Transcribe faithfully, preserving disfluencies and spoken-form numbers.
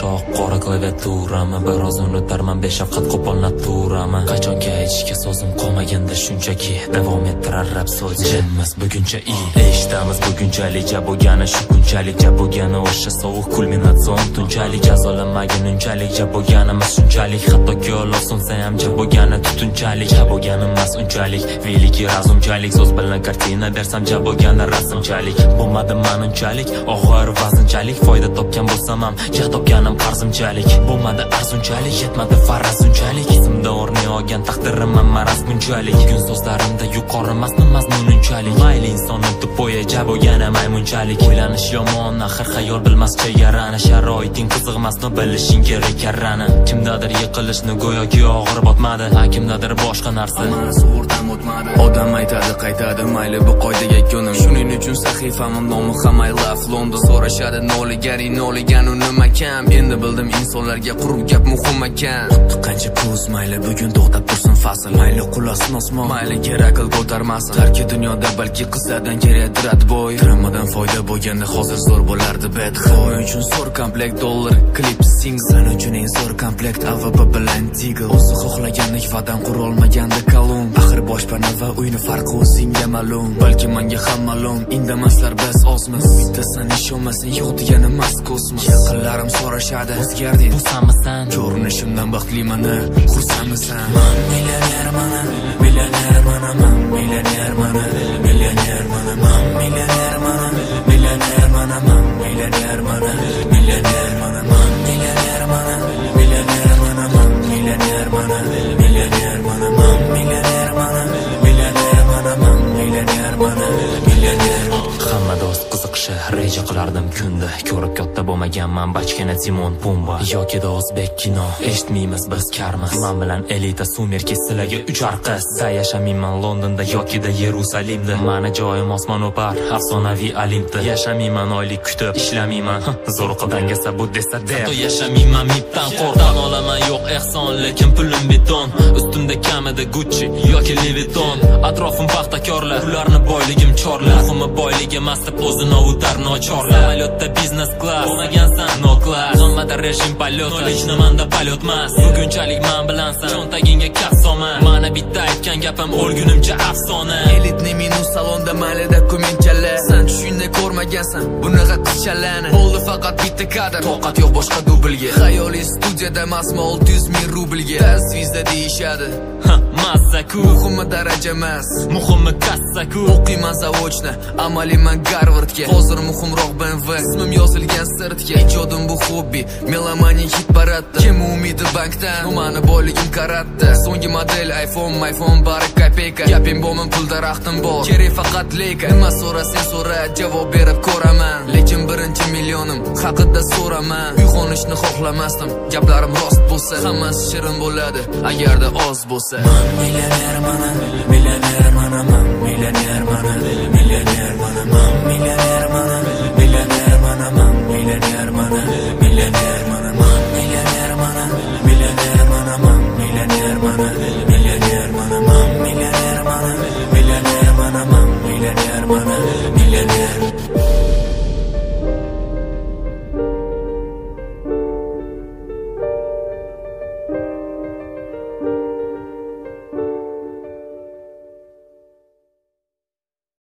toq qora klaviaturami biroz unutarman beshafqat qo'pol naturami qachonki aytishga so'zim qolmaganda shunchaki davom ettirar rap so'z jinmiz buguncha i eshitamiz bugunchalik ja bo'lgani shu kunchalik ja bo'lgani o'sha sovuq kulminatsion tunchalik jazolanmagin unchalik ja bo'lganimiz shunchalik hattoki olov so'nsa ham ja bo'lgani tutunchalik ja bo'lgani emas unchalik veliki razumchalik so'z bilan kartina bersam ja bo'lgani rasmchalik bo'lmadi manunchalik og'ir vaznchalik foyda topgan bo'lsam ham ja topganim qarzimchalik bo'lmadi arzunchalik yetmadi faraz unchalik izimda o'rni olgan taqdirim maraz bunchalik bugun so'zlarimda yuqori emasmi mazmun unchalik mayli insonni tupoya ja bo'lgani maymunchalik o'ylanish yomon axir xayol bilmas chegarani sharoiting qiziqmasni bilishing kerak karrani kimdadir yiqilishni go'yoki og'ir botmadi ha kimdadir boshqa narsa sug'urtam o'tmadi odam aytadi qaytadi mayli bu qoidaga ko'nim shuning uchun sahifamim nomi ham I love London so'rashadi noligaring noliganu nima kam endi bildim insonlarga quruq gap muhim ekan xuddi qancha kuz mayli bugun to'xtab tursin fasl mayli qulasin osmon mayli kerak qil ko'tarmasin tarki dunyoda balki qizlardan kerakdir atboy dramadan foyda bo'lganda hozir zo'r bo'lardi bet xoy uchun zo'r komplekt dollar klip sing sen uchun eng zo'r komplekt A V P bilan Deagle o'zi xohlagandek vatan qurolmaganda kalum axir boshpana va uyni farqi o'zingga ma'lum balki menga ham ma'lum indamaslar biz ozmiz bittasan ishonmasang yo'q degani emas kosmos yaqinlarim so'rashadi o'zgarding xursandmisan ko'rinishimdan baxtliman xursandmisan man millionerman millionerman man millionerman millionerman man millionerman millionerman man millionerman millionerman man millionerman millionerman man millionerman millionerman man millionerman millionerman man millionerman millionerman hamma do'st qiziqishi reja qilardim kunda ko'rib katta bo'lmaganman bachkana Timon Pumba yoki da o'zbek kino eshitmaymiz biz karmiz man bilan elita sumerki sizlarga uchar qiz da yashamayman Londonda yoki da Yerusalimda mani joyim osmon o'par afsonaviy Olimpda yashamayman oylik kutib ishlamayman zo'r qildangasa bu desa der hatto yashamayman mibdan qo'rqdan olaman yo'q ehson lekin pulim beton ustimda kamida Gucci yoki Louis Vuitton atrofim paxtakorlar ularni boyligim chorlar muhimi boyligim emas deb o'zini avutar nochorlar samolyotda biznes class bo'lmagansan no class hammada rejim polot hech nimanda polot emas bugunchalik men bilansan cho'ntagingga kaf solma mana bitta aytgan gapim o'lgunimcha afsona elitni minus salonda mayli dokumentchalar sen tushingda ko'rmagansan bunaqa qizchalarni bo'ldi faqat bitta kadr toqat yo'q boshqa dublga xayoliy studiyada emasmi olti yuz ming rublga tasvizda deyishadi massaku muhimi daraja emas muhimi kassaku o'qiyman zavodni amaliman Garvardga hozir muhimroq B M W ismim yozilgan sirtga ijodim bu hobbi melomaniya hit paradda kim umidi bankdan mani boyligim karatda so'nggi model iPhone iPhone bari kopeyka gapim bo'lmin pul daraxtim bor kerak faqat leka nima so'rasang so'ra javob berib ko'raman lekin birinchi millionim haqida so'raman uy qonishni xohlamasdim gaplarim rost bo'lsa hammasi shirin bo'ladi agarda oz bo'lsa man millionerman millionerman man millionerman millionerman man millioner